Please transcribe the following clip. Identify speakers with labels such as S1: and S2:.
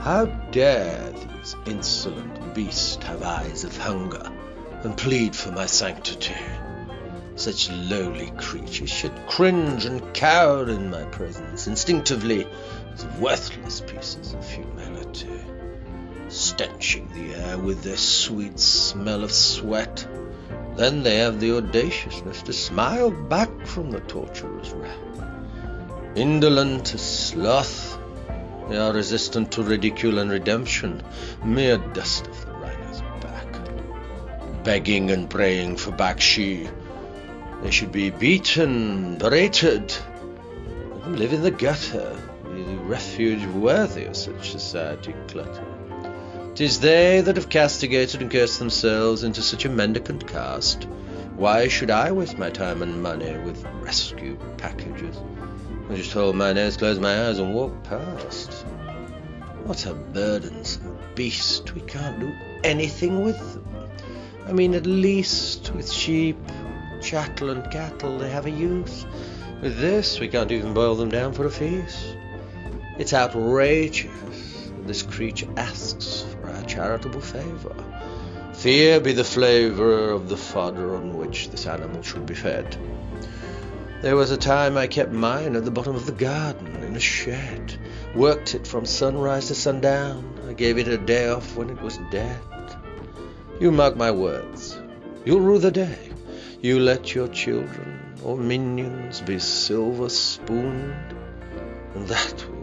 S1: How dare these insolent beasts have eyes of hunger and plead for my sanctity? Such lowly creatures should cringe and cower in my presence instinctively as worthless pieces of humanity, stenching the air with their sweet smell of sweat. Then they have the audaciousness to smile back from the torturer's wrath. Indolent as sloth, they are resistant to ridicule and redemption, mere dust of the rider's back. Begging and praying for bakshi, they should be beaten, berated, let them live in the gutter, the refuge worthy of such society clutter. 'Tis they that have castigated and cursed themselves into such a mendicant caste. Why should I waste my time and money with rescue packages? I just hold my nose, close my eyes, and walk past. What a burdensome beast! We can't do anything with them. I mean, at least with sheep, chattel and cattle they have a use. With this we can't even boil them down for a feast. It's outrageous that this creature asks for our charitable favour. Fear be the flavour of the fodder on which this animal should be fed. There was a time I kept mine at the bottom of the garden in a shed, worked it from sunrise to sundown. I gave it a day off when it was dead. You mark my words, you'll rue the day you let your children or minions be silver-spooned, and that